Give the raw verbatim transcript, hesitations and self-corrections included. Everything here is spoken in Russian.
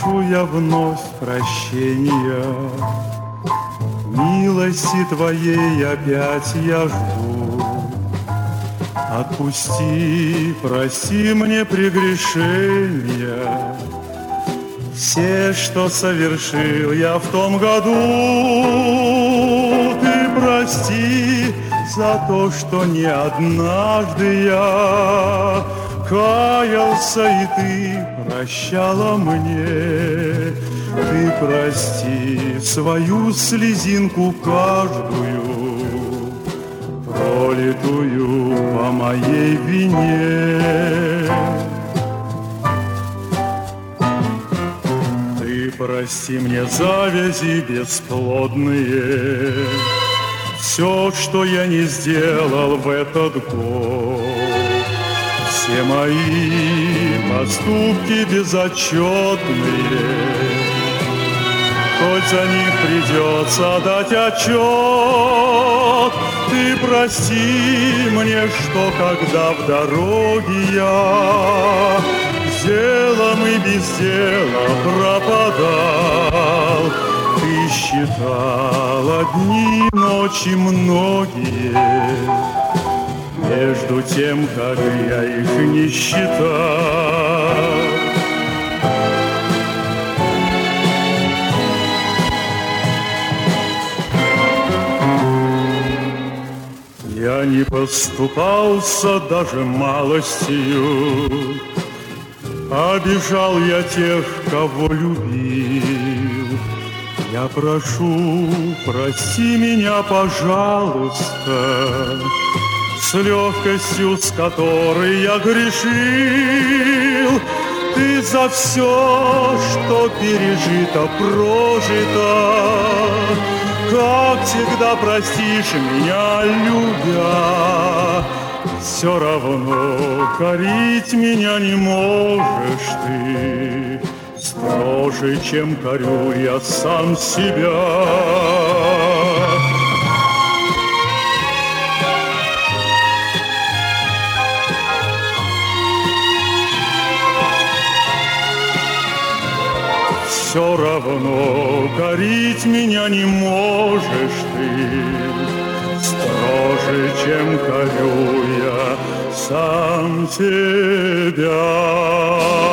прошу я вновь прощения. Милости Твоей опять я жду. Отпусти, прости мне прегрешения, все, что совершил я в том году. Ты прости за то, что не однажды я каялся, и Ты прощала мне. Ты прости свою слезинку каждую, пролитую по моей вине. Ты прости мне завязи бесплодные, все, что я не сделал в этот год, все мои поступки безотчетные. Хоть за них придется дать отчет, Ты прости мне, что когда в дороге я с делом и без дела пропадал, Ты считала дни, ночи многие, между тем, как я их не считал. Я не поступался даже малостью, обижал я тех, кого любил. Я прошу, прости меня, пожалуйста, с легкостью, с которой я грешил. Ты за все, что пережито, прожито, как всегда простишь меня, любя. Все равно корить меня не можешь ты, строже, чем корю я сам себя. Все равно корить меня не можешь ты, строже, чем корю я сам себя.